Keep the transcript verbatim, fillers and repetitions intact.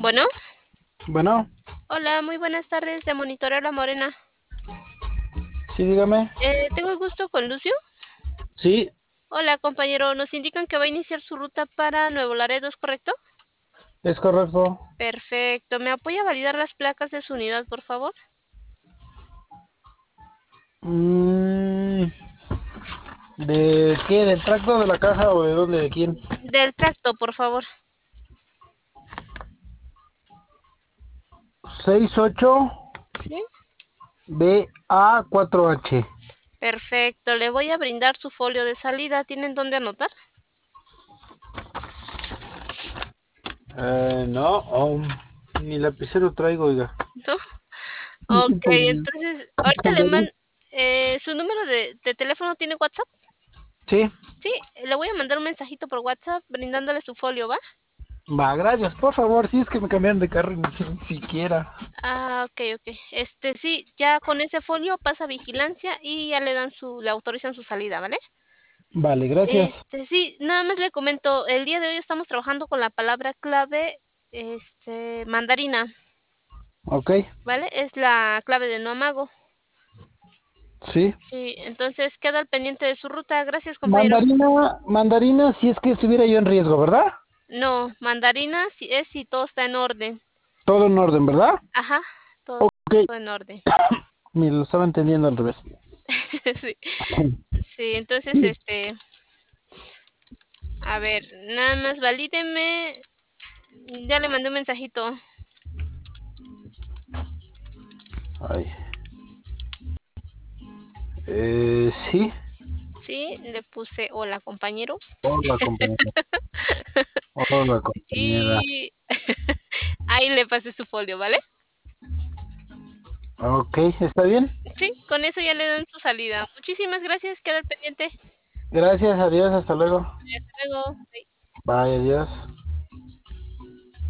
Bueno, Bueno, hola, muy buenas tardes de Monitoreo La Morena. sí, dígame. Eh, tengo el gusto con Lucio. Sí, Hola, compañero, nos indican que va a iniciar su ruta para Nuevo Laredo, ¿es correcto? es correcto. Perfecto. ¿Me apoya a validar las placas de su unidad, por favor? Mm, ¿de qué? ¿Del tracto de la caja o de dónde? ¿De quién? Del tracto, por favor. Seis ocho Sí. B A cuatro H. Perfecto. Le voy a brindar su folio de salida. ¿Tienen dónde anotar? Eh, no, oh, ni lapicero traigo, oiga. ¿No? Ok, entonces, ahorita le mando... ¿Su número de, de teléfono tiene WhatsApp? Sí, Sí, le voy a mandar un mensajito por WhatsApp brindándole su folio, ¿va? va, gracias, por favor. Si es que me cambiaron de carro y ni siquiera. Ah, ok, ok. Este, sí, ya con ese folio pasa vigilancia y ya le dan su, le autorizan su salida, ¿vale? Vale, gracias. Este, sí, nada más le comento, el día de hoy estamos trabajando con la palabra clave, este, mandarina, Ok, ¿vale? Es la clave de no amago. sí. Sí, entonces queda al pendiente de su ruta. Gracias, compañero. Mandarina, mandarina, si es que estuviera yo en riesgo, ¿verdad? No, mandarina sí es si todo está en orden. Todo en orden, ¿verdad? Ajá, todo, Ok, todo en orden. me lo estaba entendiendo al revés. Sí, sí, entonces, este, a ver, nada más valídeme. Ya le mandé un mensajito. Ay. Eh, sí. Sí, le puse hola, compañero. Hola, compañera. Hola, compañera. Y ahí le pasé su folio, ¿vale? Ok, ¿está bien? Sí, con eso ya le dan su salida. Muchísimas gracias, queda al pendiente. Gracias, adiós, hasta luego. Hasta luego. Bye. Bye, adiós.